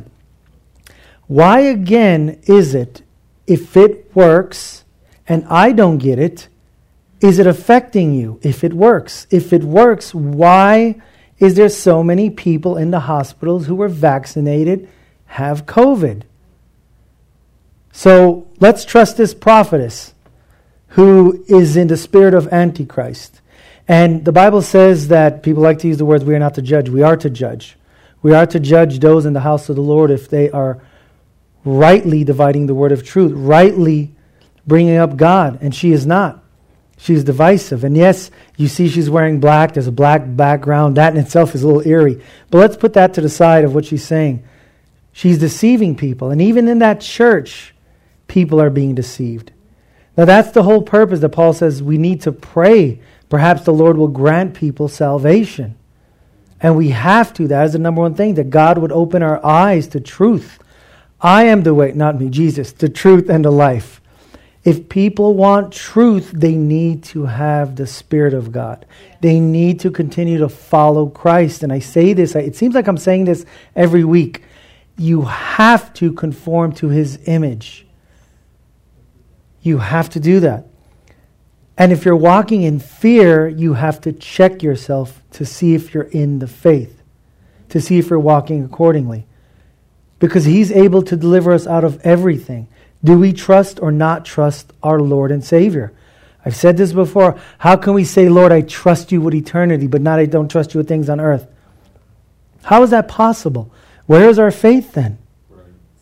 Why again is it, if it works and I don't get it, is it affecting you if it works? If it works, why is there so many people in the hospitals who were vaccinated have COVID? So let's trust this prophetess who is in the spirit of Antichrist. And the Bible says that people like to use the words, we are not to judge. We are to judge. We are to judge those in the house of the Lord if they are rightly dividing the word of truth, rightly bringing up God. And she is not. She's divisive. And yes, you see she's wearing black. There's a black background. That in itself is a little eerie. But let's put that to the side of what she's saying. She's deceiving people. And even in that church, people are being deceived. Now that's the whole purpose that Paul says we need to pray. Perhaps the Lord will grant people salvation. And we have to. That is the number one thing, that God would open our eyes to truth. I am the way, not me, Jesus, the truth and the life. If people want truth, they need to have the Spirit of God. They need to continue to follow Christ. And I say this, it seems like I'm saying this every week. You have to conform to His image. You have to do that. And if you're walking in fear, you have to check yourself to see if you're in the faith, to see if you're walking accordingly. Because He's able to deliver us out of everything. Do we trust or not trust our Lord and Savior? I've said this before. How can we say, Lord, I trust you with eternity, but not I don't trust you with things on earth? How is that possible? Where is our faith then? Right.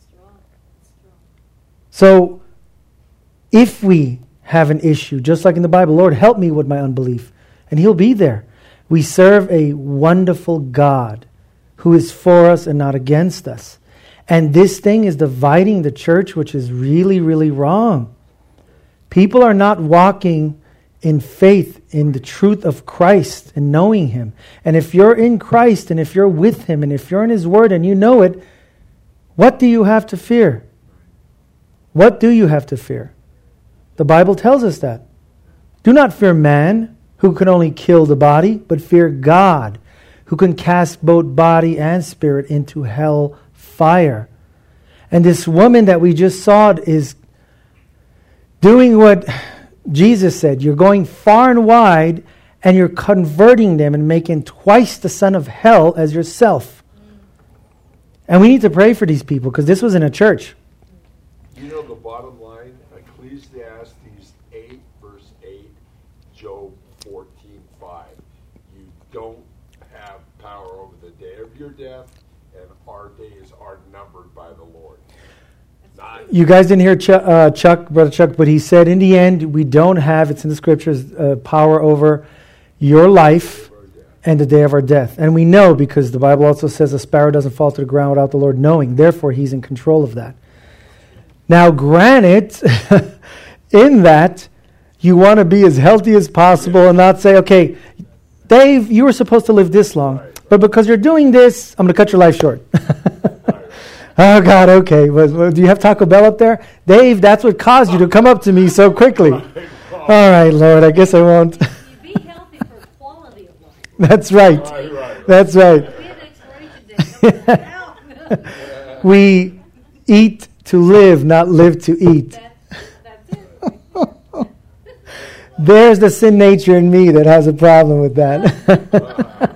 So, if we have an issue, just like in the Bible, Lord, help me with my unbelief, and He'll be there. We serve a wonderful God who is for us and not against us. And this thing is dividing the church, which is really, really wrong. People are not walking in faith in the truth of Christ and knowing Him. And if you're in Christ and if you're with Him and if you're in His Word and you know it, what do you have to fear? What do you have to fear? The Bible tells us that. Do not fear man, who can only kill the body, but fear God, who can cast both body and spirit into hell fire. And this woman that we just saw is doing what Jesus said. You're going far and wide, and you're converting them and making twice the son of hell as yourself. And we need to pray for these people, because this was in a church. You know the bottom line? Ecclesiastes eight, verse eight, Job fourteen, five. You don't have power over the day of your death, and our days are numbered by the Lord. Not You guys didn't hear Chuck, uh, Chuck, Brother Chuck, but he said in the end, we don't have, it's in the scriptures, uh, power over your life and the day of our death. And we know, because the Bible also says a sparrow doesn't fall to the ground without the Lord knowing. Therefore, He's in control of that. Now, granted, in that, you want to be as healthy as possible and not say, okay, Dave, you were supposed to live this long, but because you're doing this, I'm going to cut your life short. Oh, God, okay. Well, well, do you have Taco Bell up there? Dave, that's what caused you to come up to me so quickly. All right, Lord, I guess I won't. You be healthy for quality of life. That's right. right, right. That's right. Be an expiration date. Don't put it out. We eat to live, not live to eat. That's, that's it. There's the sin nature in me that has a problem with that.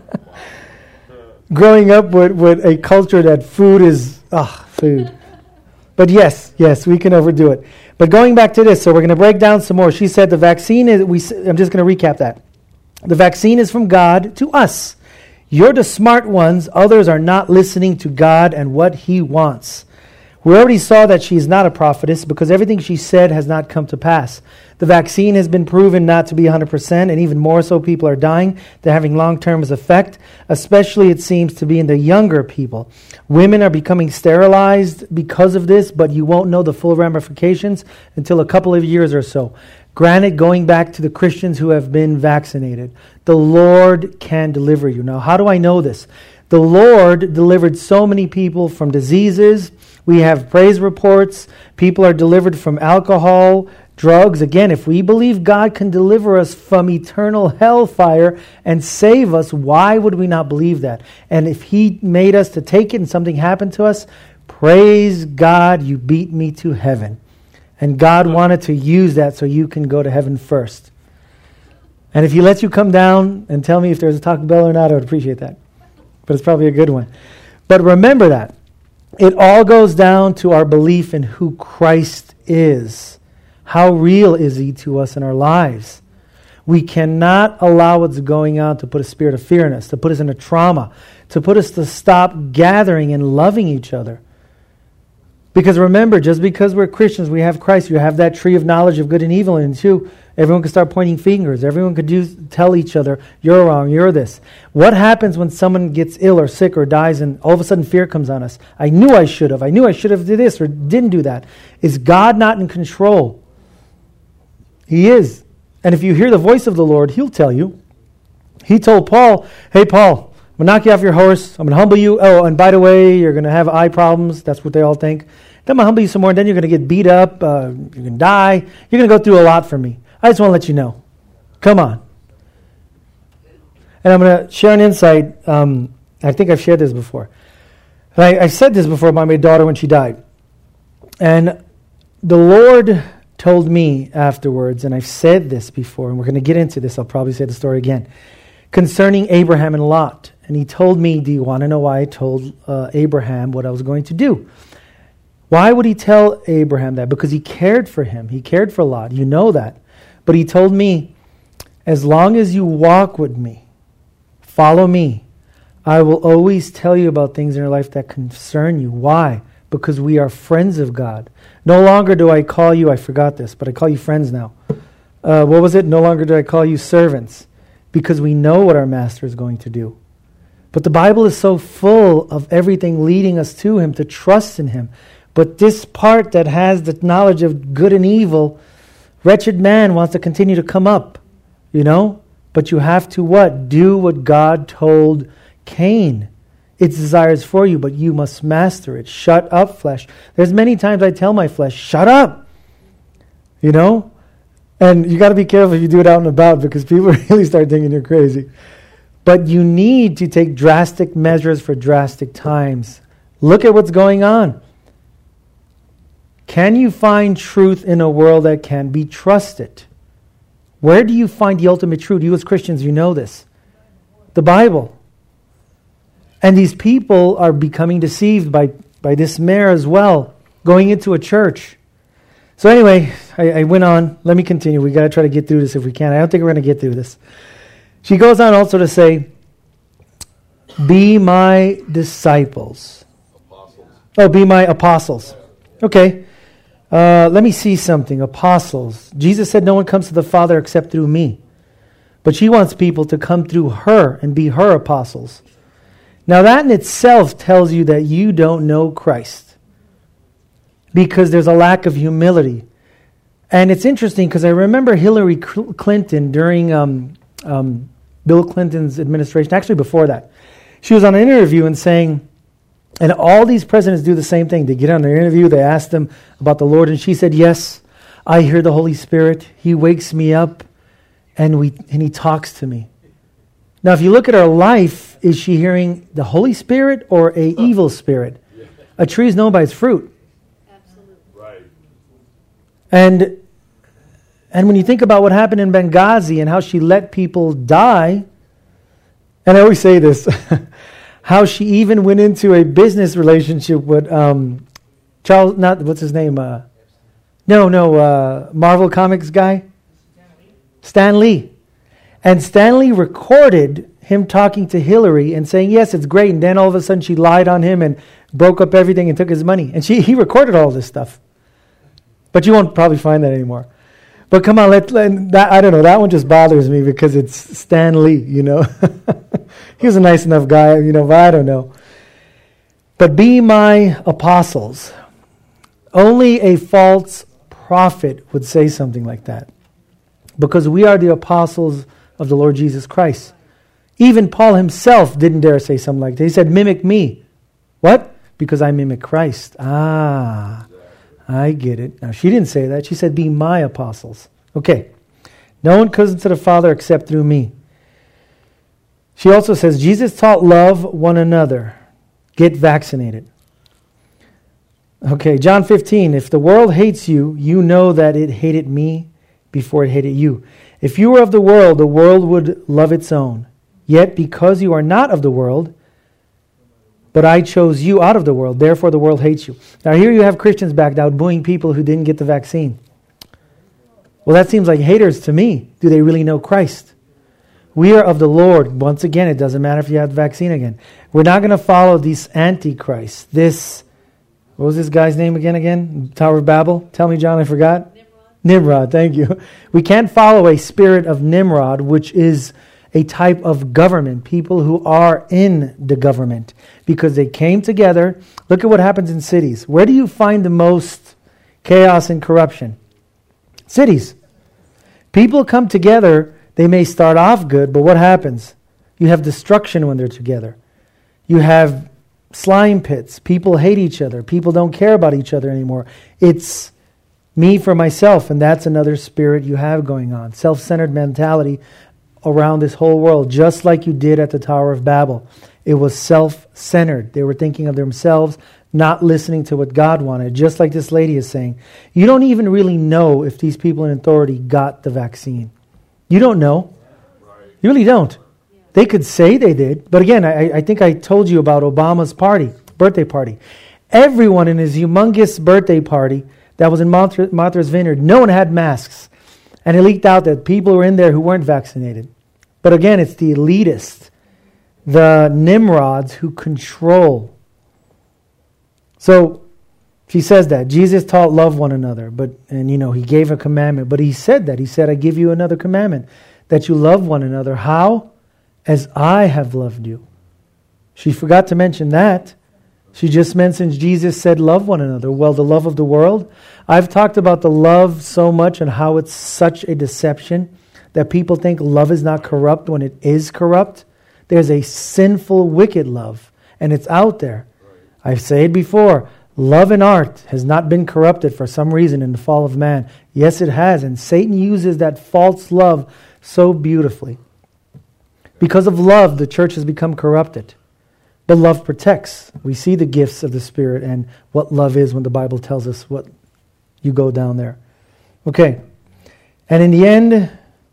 Growing up with, with a culture that food is, ah, food. But yes, yes, we can overdo it. But going back to this, so we're going to break down some more. She said the vaccine is, we. I'm just going to recap that. The vaccine is from God to us. You're the smart ones. Others are not listening to God and what He wants. We already saw that she's not a prophetess because everything she said has not come to pass. The vaccine has been proven not to be one hundred percent, and even more so, people are dying. They're having long-term effect, especially it seems to be in the younger people. Women are becoming sterilized because of this, but you won't know the full ramifications until a couple of years or so. Granted, going back to the Christians who have been vaccinated, the Lord can deliver you. Now, how do I know this? The Lord delivered so many people from diseases. We have praise reports. People are delivered from alcohol, drugs. Again, if we believe God can deliver us from eternal hellfire and save us, why would we not believe that? And if He made us to take it and something happened to us, praise God, you beat me to heaven. And God wanted to use that so you can go to heaven first. And if He lets you come down and tell me if there's a Taco Bell or not, I would appreciate that. But it's probably a good one. But remember that. It all goes down to our belief in who Christ is. How real is he to us in our lives? We cannot allow what's going on to put a spirit of fear in us, to put us in a trauma, to put us to stop gathering and loving each other. Because remember, just because we're Christians, we have Christ, you have that tree of knowledge of good and evil, and too, everyone can start pointing fingers. Everyone could use, tell each other, you're wrong, you're this. What happens when someone gets ill or sick or dies and all of a sudden fear comes on us? I knew I should have. I knew I should have did this or didn't do that. Is God not in control? He is. And if you hear the voice of the Lord, he'll tell you. He told Paul, hey, Paul, I'm going to knock you off your horse. I'm going to humble you. Oh, and by the way, you're going to have eye problems. That's what they all think. Then I'm going to humble you some more, and then you're going to get beat up. Uh, you're going to die. You're going to go through a lot for me. I just want to let you know. Come on. And I'm going to share an insight. Um, I think I've shared this before. And I, I've said this before about my daughter when she died. And the Lord told me afterwards, and I've said this before, and we're going to get into this. I'll probably say the story again, concerning Abraham and Lot. And he told me, do you want to know why I told uh, Abraham what I was going to do? Why would he tell Abraham that? Because he cared for him. He cared for Lot. You know that. But he told me, as long as you walk with me, follow me, I will always tell you about things in your life that concern you. Why? Because we are friends of God. No longer do I call you, I forgot this, but I call you friends now. Uh, what was it? No longer do I call you servants, because we know what our master is going to do. But the Bible is so full of everything leading us to him, to trust in him. But this part that has the knowledge of good and evil, wretched man wants to continue to come up, you know? But you have to what? Do what God told Cain. Its desires for you, but you must master it. Shut up, flesh. There's many times I tell my flesh, shut up. You know? And you got to be careful if you do it out and about, because people really start thinking you're crazy. But you need to take drastic measures for drastic times. Look at what's going on. Can you find truth in a world that can be trusted? Where do you find the ultimate truth? You as Christians, you know this. The Bible. And these people are becoming deceived by, by this mayor as well, going into a church. So anyway, I, I went on. Let me continue. We got to try to get through this if we can. I don't think we're going to get through this. She goes on also to say, be my disciples. Apostles. Oh, be my apostles. Okay. Uh, let me see something. Apostles. Jesus said no one comes to the Father except through me. But she wants people to come through her and be her apostles. Now that in itself tells you that you don't know Christ, because there's a lack of humility. And it's interesting because I remember Hillary Clinton during um, um, Bill Clinton's administration, actually before that, she was on an interview and saying, and all these presidents do the same thing. They get on their interview, they ask them about the Lord, and she said, yes, I hear the Holy Spirit. He wakes me up and we and he talks to me. Now, if you look at her life, is she hearing the Holy Spirit or a evil spirit? A tree is known by its fruit. Absolutely. Right. And and when you think about what happened in Benghazi and how she let people die, and I always say this, how she even went into a business relationship with um, Charles, not, what's his name? Uh, no, no, uh, Marvel Comics guy? Stan Lee. And Stanley recorded him talking to Hillary and saying, yes, it's great. And then all of a sudden she lied on him and broke up everything and took his money. And she he recorded all this stuff. But you won't probably find that anymore. But come on, let, let that I don't know. That one just bothers me because it's Stan Lee, you know. He was a nice enough guy, you know, but I don't know. But be my apostles. Only a false prophet would say something like that. Because we are the apostles of the Lord Jesus Christ. Even Paul himself didn't dare say something like that. He said, mimic me. What? Because I mimic Christ. Ah, I get it. Now, she didn't say that. She said, be my apostles. Okay. No one comes to the Father except through me. She also says, Jesus taught love one another. Get vaccinated. Okay, John fifteen. If the world hates you, you know that it hated me before it hated you. If you were of the world, the world would love its own. Yet because you are not of the world, but I chose you out of the world, therefore the world hates you. Now here you have Christians back now booing people who didn't get the vaccine. Well, that seems like haters to me. Do they really know Christ? We are of the Lord. Once again, it doesn't matter if you have the vaccine again. We're not going to follow this Antichrist. This, what was this guy's name again, again? Tower of Babel? Tell me, John, I forgot. Nimrod. Nimrod, thank you. We can't follow a spirit of Nimrod, which is a type of government, people who are in the government, because they came together. Look at what happens in cities. Where do you find the most chaos and corruption? Cities. People come together, they may start off good, but what happens? You have destruction when they're together. You have slime pits. People hate each other. People don't care about each other anymore. It's me for myself, and that's another spirit you have going on. Self-centered mentality around this whole world, just like you did at the Tower of Babel. It was self-centered. They were thinking of themselves, not listening to what God wanted, just like this lady is saying. You don't even really know if these people in authority got the vaccine. You don't know. You really don't. They could say they did, but again, I, I think I told you about Obama's party, birthday party. Everyone in his humongous birthday party that was in Martha, Martha's Vineyard, no one had masks. And it leaked out that people were in there who weren't vaccinated. But again, it's the elitists, the Nimrods who control. So she says that Jesus taught love one another, but and you know he gave a commandment. But he said that he said, "I give you another commandment, that you love one another." How? As I have loved you. She forgot to mention that. She just mentions Jesus said, "Love one another." Well, the love of the world. I've talked about the love so much and how it's such a deception that people think love is not corrupt when it is corrupt. There's a sinful, wicked love, and it's out there. I've said before, love and art has not been corrupted for some reason in the fall of man. Yes, it has, and Satan uses that false love so beautifully. Because of love, the church has become corrupted. But love protects. We see the gifts of the Spirit and what love is when the Bible tells us what you go down there. Okay. And in the end, and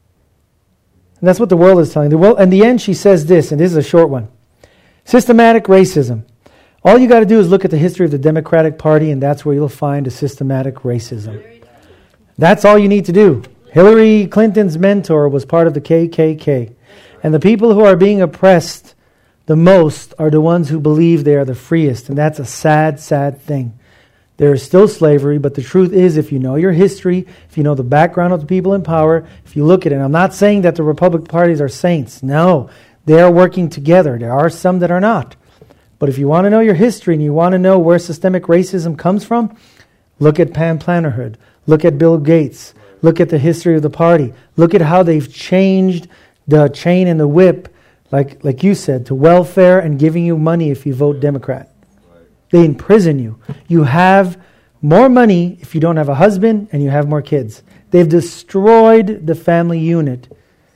that's what the world is telling. The world, in the end, she says this, and this is a short one. Systematic racism. All you got to do is look at the history of the Democratic Party, and that's where you'll find a systematic racism. That's all you need to do. Hillary Clinton's mentor was part of the K K K. And the people who are being oppressed the most are the ones who believe they are the freest. And that's a sad, sad thing. There is still slavery, but the truth is, if you know your history, if you know the background of the people in power, if you look at it, I'm not saying that the Republican parties are saints. No, they are working together. There are some that are not. But if you want to know your history and you want to know where systemic racism comes from, look at Planned Parenthood. Look at Bill Gates. Look at the history of the party. Look at how they've changed the chain and the whip, like like you said, to welfare and giving you money if you vote Democrat. They imprison you. You have more money if you don't have a husband and you have more kids. They've destroyed the family unit.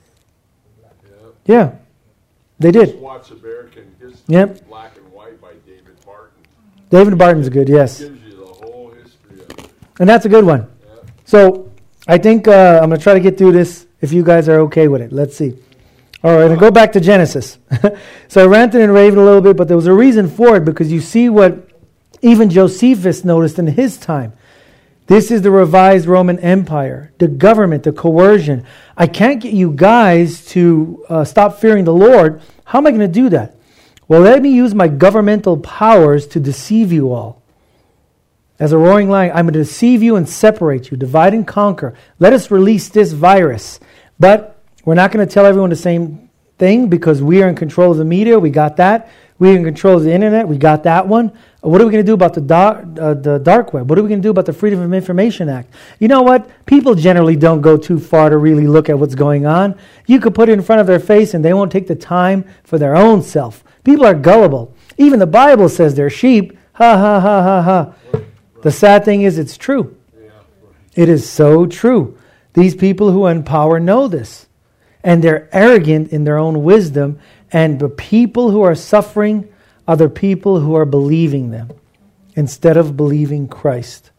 Yeah, they did. Just watch American History, Yep. Black and White by David Barton. David Barton's good, yes. Gives you the whole history of it. And that's a good one. Yeah. So I think uh, I'm going to try to get through this if you guys are okay with it. Let's see. All right, and go back to Genesis. So I ranted and raved a little bit, but there was a reason for it, because you see what even Josephus noticed in his time. This is the revised Roman Empire, the government, the coercion. I can't get you guys to uh, stop fearing the Lord. How am I going to do that? Well, let me use my governmental powers to deceive you all. As a roaring lion, I'm going to deceive you and separate you, divide and conquer. Let us release this virus. But we're not going to tell everyone the same thing, because we are in control of the media. We got that. We're in control of the internet. We got that one. What are we going to do about the dark, uh, the dark web? What are we going to do about the Freedom of Information Act? You know what? People generally don't go too far to really look at what's going on. You could put it in front of their face and they won't take the time for their own self. People are gullible. Even the Bible says they're sheep. Ha, ha, ha, ha, ha. The sad thing is it's true. It is so true. These people who are in power know this. And they're arrogant in their own wisdom. And the people who are suffering are the people who are believing them instead of believing Christ.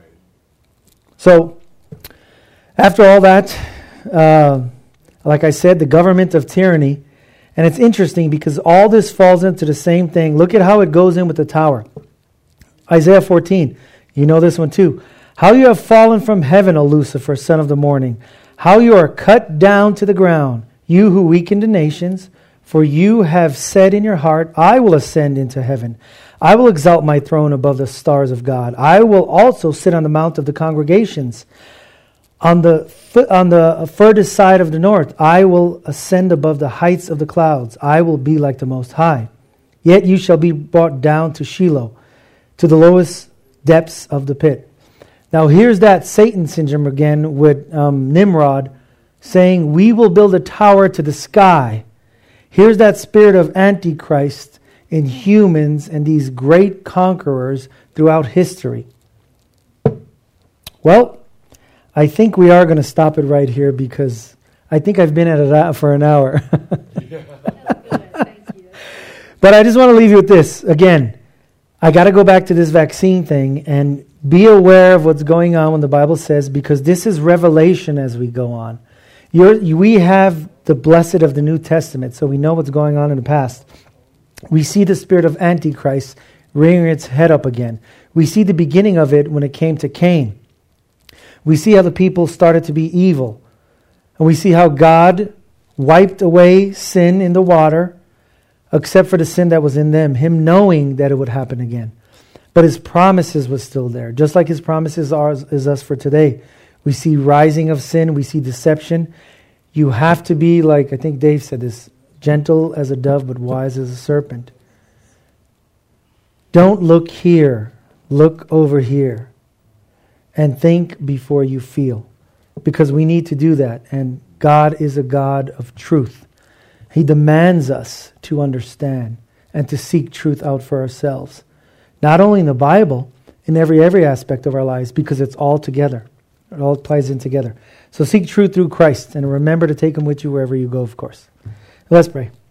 So, after all that, uh, like I said, the government of tyranny. And it's interesting because all this falls into the same thing. Look at how it goes in with the tower. Isaiah fourteen. You know this one too. How you have fallen from heaven, O Lucifer, son of the morning. How you are cut down to the ground, you who weaken the nations. For you have said in your heart, I will ascend into heaven. I will exalt my throne above the stars of God. I will also sit on the mount of the congregations. On the on the furthest side of the north, I will ascend above the heights of the clouds. I will be like the Most High. Yet you shall be brought down to Sheol, to the lowest depths of the pit. Now here's that Satan syndrome again with um, Nimrod saying, we will build a tower to the sky. Here's that spirit of Antichrist in humans and these great conquerors throughout history. Well, I think we are going to stop it right here because I think I've been at it for an hour. But I just want to leave you with this. Again, I got to go back to this vaccine thing and be aware of what's going on when the Bible says, because this is revelation as we go on. You're, we have the blessed of the New Testament, so we know what's going on in the past. We see the spirit of Antichrist rearing its head up again. We see the beginning of it when it came to Cain. We see how the people started to be evil. And we see how God wiped away sin in the water, except for the sin that was in them, him knowing that it would happen again. But his promises was still there, just like his promises are is us for today. We see rising of sin, we see deception. You have to be, like I think Dave said this, gentle as a dove but wise as a serpent. Don't look here, look over here. And think before you feel. Because we need to do that. And God is a God of truth. He demands us to understand and to seek truth out for ourselves. Not only in the Bible, in every every aspect of our lives, because it's all together. It all ties in together. So seek truth through Christ, and remember to take him with you wherever you go, of course. Let's pray.